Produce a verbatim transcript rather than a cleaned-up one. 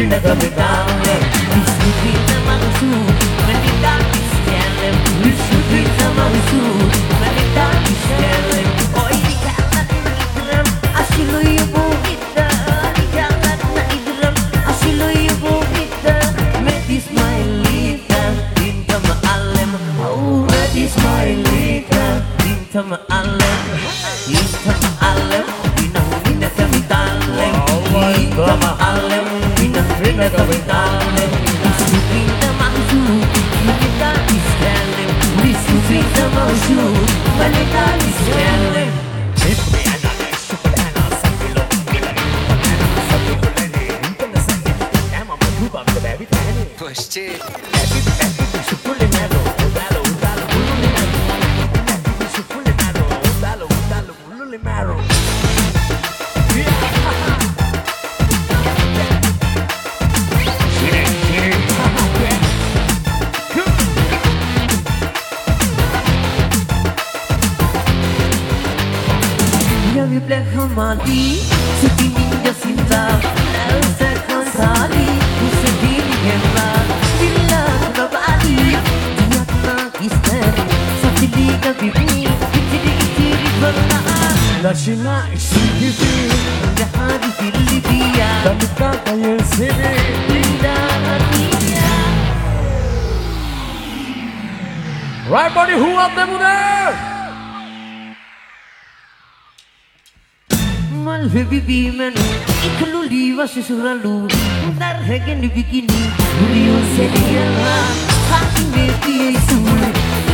pinagamitan Isipin na malusog Manita iskelem Isipin na malusog Manita iskelem O ikalat na idram Asiloy bukita Ikalat na idram Asiloy bukita Meti smiley-ka Din ka maalem Oh, meti smiley-ka Din ka maalem Din ka maalem Pinahuli na kami talem Din ka maalem Pinahuli na kami talem Isipin na malusog Manita iskelem Isipin na malusog Manita iskelem Push it. Yavi black hamadi, siti ninja sinta, elsa kansali, usse dili gemma, villa nabadi, diatna kistani, satili ka bibni, itiri itiri varna, lashina ishigiti, jahadi filibiya, damita kayel sene, linda hatiya. Right, buddy, who up them there? Malve bibi menu, iklu liwa sesuralu, darhegen bikini, buriyo seriya, hati meti isu,